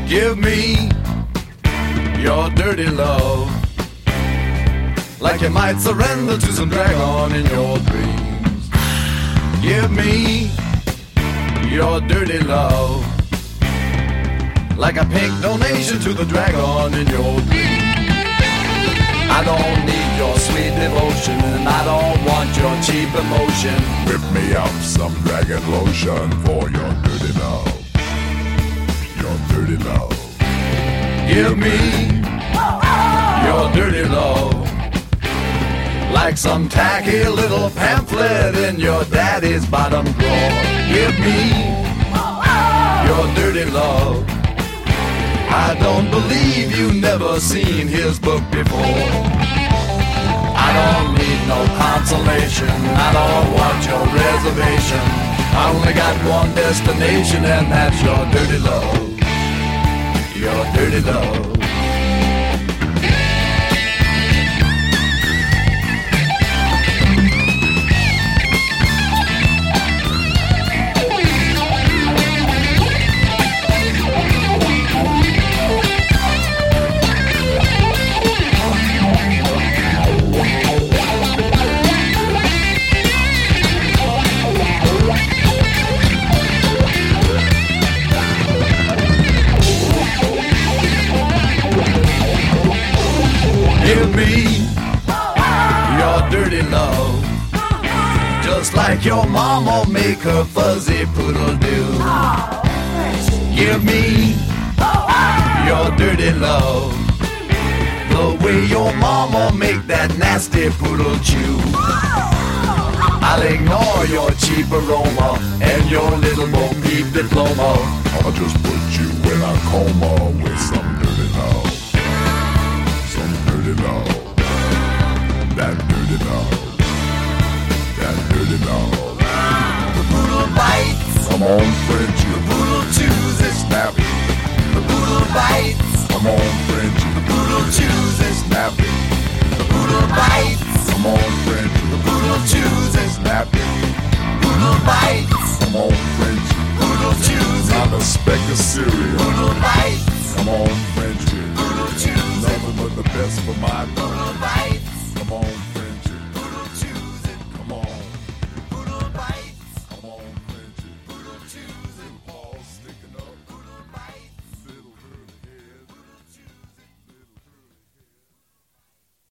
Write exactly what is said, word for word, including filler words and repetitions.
Give me your dirty love, like you might surrender to some dragon in your dreams. Give me your dirty love, like a pink donation to the dragon in your dreams. I don't need your sweet devotion, and I don't want your cheap emotion. Whip me up some dragon lotion for your dirty love. Your dirty love. Give me your dirty love, like some tacky little pamphlet in your daddy's bottom drawer. Give me your dirty love. I don't believe you never seen his book before. I don't need no consolation, I don't want your reservation. I only got one destination, and that's your dirty love. Your dirty love. Give me your dirty love, just like your mama make her fuzzy poodle do. Give me your dirty love, the way your mama make that nasty poodle chew. I'll ignore your cheap aroma and your little Bo Peep diploma. I'll just put you in a coma with some dirty love. Dirty love, that dirty love, that dirty love. The poodle bites, come on, Frenchie. The poodle chews is snappy. The poodle bites, come on, Frenchie. The poodle chews is snappy. The poodle bites, come on, Frenchie. The poodle chews is snappy. Poodle bites, come on, Frenchie. Poodle chews is not a speck of cereal. Poodle bites, come on, Frenchie. Poodle chews nothing but the best for my dog.